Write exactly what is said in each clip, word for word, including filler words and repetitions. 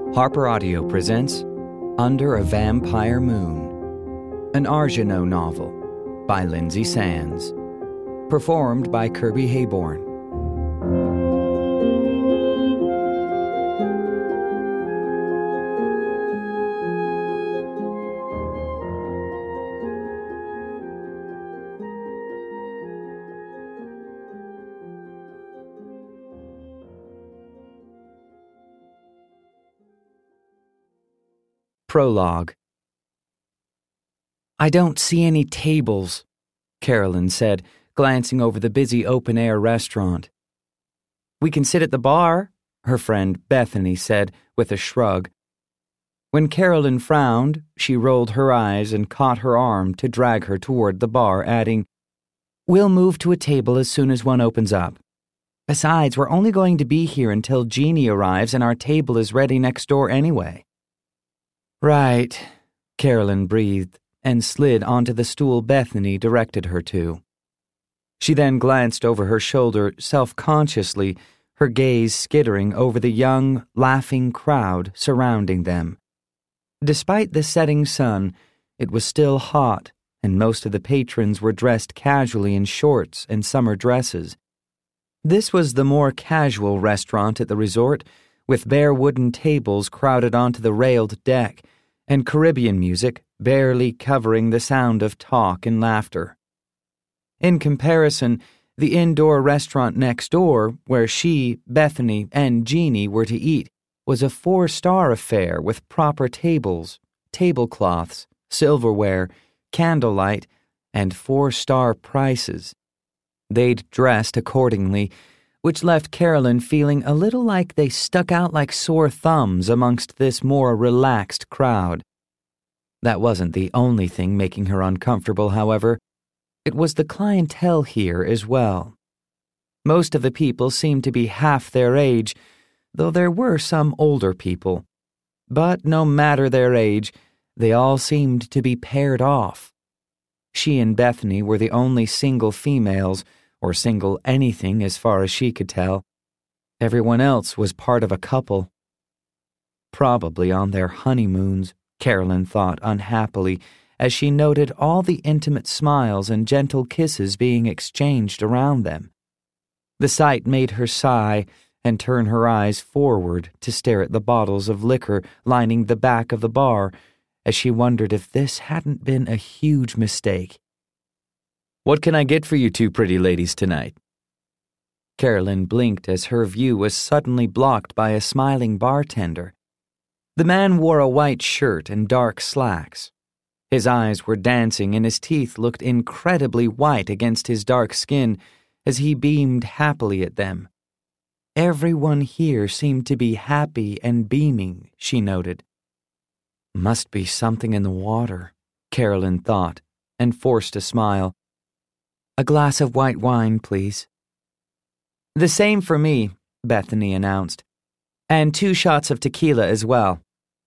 Harper Audio presents Under a Vampire Moon, an Argenau novel by Lindsay Sands, performed by Kirby Hayborn. Prologue. "I don't see any tables," Carolyn said, glancing over the busy open-air restaurant. "We can sit at the bar," her friend Bethany said with a shrug. When Carolyn frowned, she rolled her eyes and caught her arm to drag her toward the bar, adding, "We'll move to a table as soon as one opens up. Besides, we're only going to be here until Jeannie arrives and our table is ready next door anyway." "Right," Carolyn breathed and slid onto the stool Bethany directed her to. She then glanced over her shoulder self-consciously, her gaze skittering over the young, laughing crowd surrounding them. Despite the setting sun, it was still hot, and most of the patrons were dressed casually in shorts and summer dresses. This was the more casual restaurant at the resort, with bare wooden tables crowded onto the railed deck, and Caribbean music barely covering the sound of talk and laughter. In comparison, the indoor restaurant next door, where she, Bethany, and Jeannie were to eat, was a four-star affair with proper tables, tablecloths, silverware, candlelight, and four-star prices. They'd dressed accordingly, which left Carolyn feeling a little like they stuck out like sore thumbs amongst this more relaxed crowd. That wasn't the only thing making her uncomfortable, however. It was the clientele here as well. Most of the people seemed to be half their age, though there were some older people. But no matter their age, they all seemed to be paired off. She and Bethany were the only single females, or single anything as far as she could tell. Everyone else was part of a couple. Probably on their honeymoons, Carolyn thought unhappily, as she noted all the intimate smiles and gentle kisses being exchanged around them. The sight made her sigh and turn her eyes forward to stare at the bottles of liquor lining the back of the bar, as she wondered if this hadn't been a huge mistake. "What can I get for you two pretty ladies tonight?" Carolyn blinked as her view was suddenly blocked by a smiling bartender. The man wore a white shirt and dark slacks. His eyes were dancing and his teeth looked incredibly white against his dark skin as he beamed happily at them. Everyone here seemed to be happy and beaming, she noted. Must be something in the water, Carolyn thought, and forced a smile. "A glass of white wine, please." "The same for me," Bethany announced. "And two shots of tequila as well."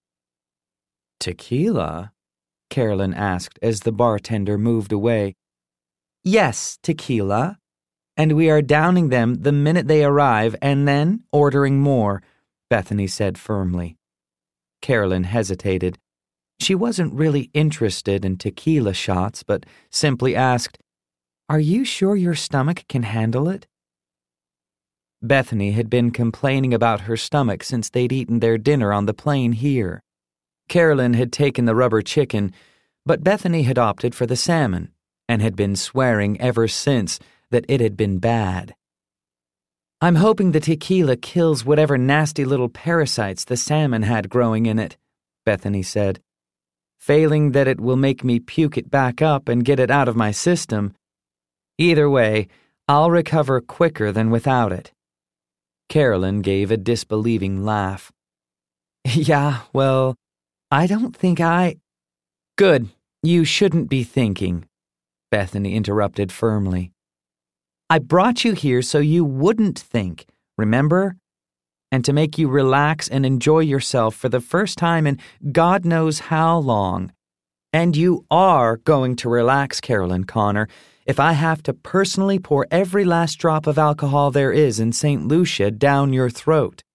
"Tequila?" Carolyn asked as the bartender moved away. "Yes, tequila. And we are downing them the minute they arrive and then ordering more," Bethany said firmly. Carolyn hesitated. She wasn't really interested in tequila shots, but simply asked, "Are you sure your stomach can handle it?" Bethany had been complaining about her stomach since they'd eaten their dinner on the plane here. Carolyn had taken the rubber chicken, but Bethany had opted for the salmon, and had been swearing ever since that it had been bad. "I'm hoping the tequila kills whatever nasty little parasites the salmon had growing in it," Bethany said. "Failing that, it will make me puke it back up and get it out of my system. Either way, I'll recover quicker than without it." Carolyn gave a disbelieving laugh. "Yeah, well, I don't think I—" "Good, you shouldn't be thinking," Bethany interrupted firmly. "I brought you here so you wouldn't think, remember? And to make you relax and enjoy yourself for the first time in God knows how long. And you are going to relax, Carolyn Connor, if I have to personally pour every last drop of alcohol there is in Saint Lucia down your throat."